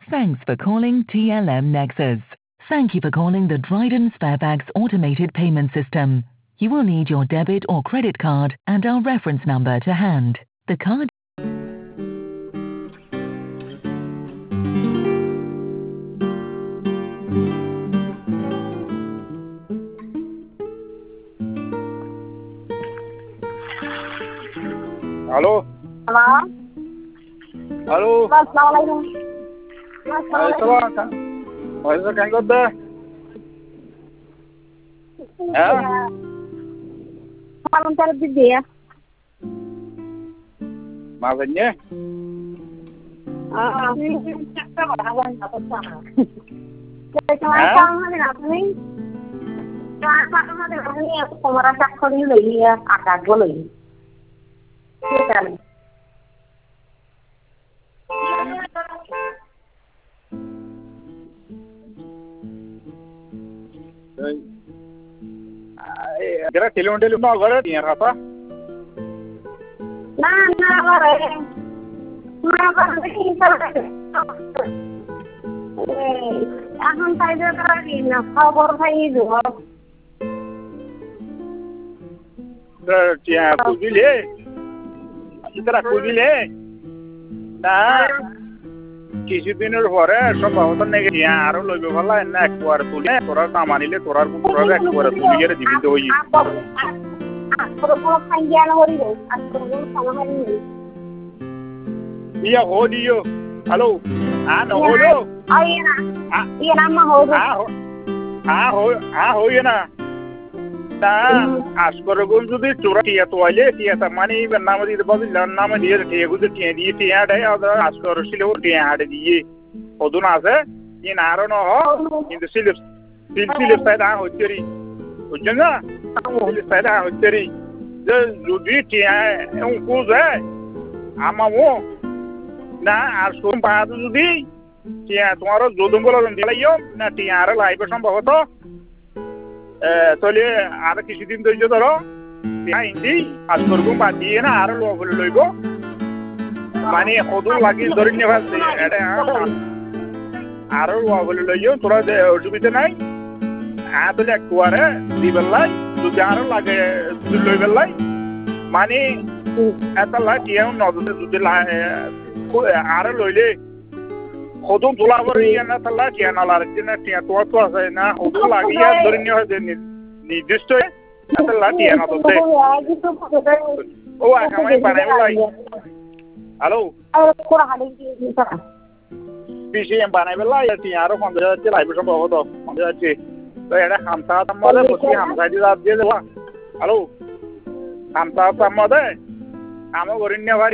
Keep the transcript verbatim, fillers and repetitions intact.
Thanks for calling T L M Nexus. Thank you for calling the Dryden Sparebags automated payment system. You will need your debit or credit card and our reference number to hand. The card Alo. Halo. Halo. Assalamualaikum. Assalamualaikum. Waalaikumsalam kan godda. Ha? Malam cari bibi ya. Makanya. Ah, ini cakap orang apa sana. Jadi macam mana nak ni? Macam mana nak ni? Aku pemerasa kau ni lagi ya, agak boleh. Bukan. Kira telefon telefon mau gara dia apa? Nah, nah, gara. Nah, gara ni salah. Eh, aku tak ada lagi. Nah, khabar saya itu. Dia kudile. Kita kudile. Nah, কিছুদিনের পরে সম্ভবত নাকি আরো লইবে ভালো না একবার তুলে তোরা কামানিলে তোরা তোরা একবার তুলে গেলে জীবিত হই ইয়া হদিও হ্যালো আ ন হলো আইনা ইয়া নাম হলো আ হো আ হই না তা আসকর গুন যদি চোরা টিয়া তোয়ালে টিয়া তা মানে নাম দিতে বলি নাম দিয়ে টিয়া গুলো টিয়া দিয়ে টিয়া দেয় আর আসকর ছিল টিয়া হাড়ে দিয়ে ওদুন আছে ইন আরো ন কিন্তু সিলিপ সিলিপ সাইডা হচ্ছেরি বুঝছেন না সিলিপ সাইডা হচ্ছেরি যে যদি টিয়া এমন কুজে আমামো না আর সোম পাহাড় যদি টিয়া তোমার যদুম বলে দিলাইও না টিয়া আর লাইবে সম্ভবত তাহলে আর কিছুদিন ধৈর্য ধরো হিন্দি আজ করবো বাদ দিয়ে না আরো লোক বলে লইব মানে কদুর লাগি ধরে নিয়ে ফেলছে এটা আরো লোক বলে লইও তোরা অসুবিধা নাই তাহলে একটু আরে দিবেলাই যদি আরো লাগে যদি লই বেলাই মানে এত লাগ কেউ নজরে যদি আরো লইলে কদম তোলা পরে না তাহলে কে না লাগে না টিয়া তো তো আছে না কদম লাগিয়া ধরে নিয়ে হয় নির্দিষ্ট তাহলে টিয়া না তো ও আগামী বানাই লাই হ্যালো পিসি এম বানাই লাই টিয়া আরো পঞ্চাশ হাজার লাইব সম্ভব তো পঞ্চাশ হাজার তো এটা হামসা তামলে বসি হামসা দিয়ে দিয়ে দেবা হ্যালো হামসা তামলে আমার গরিন্য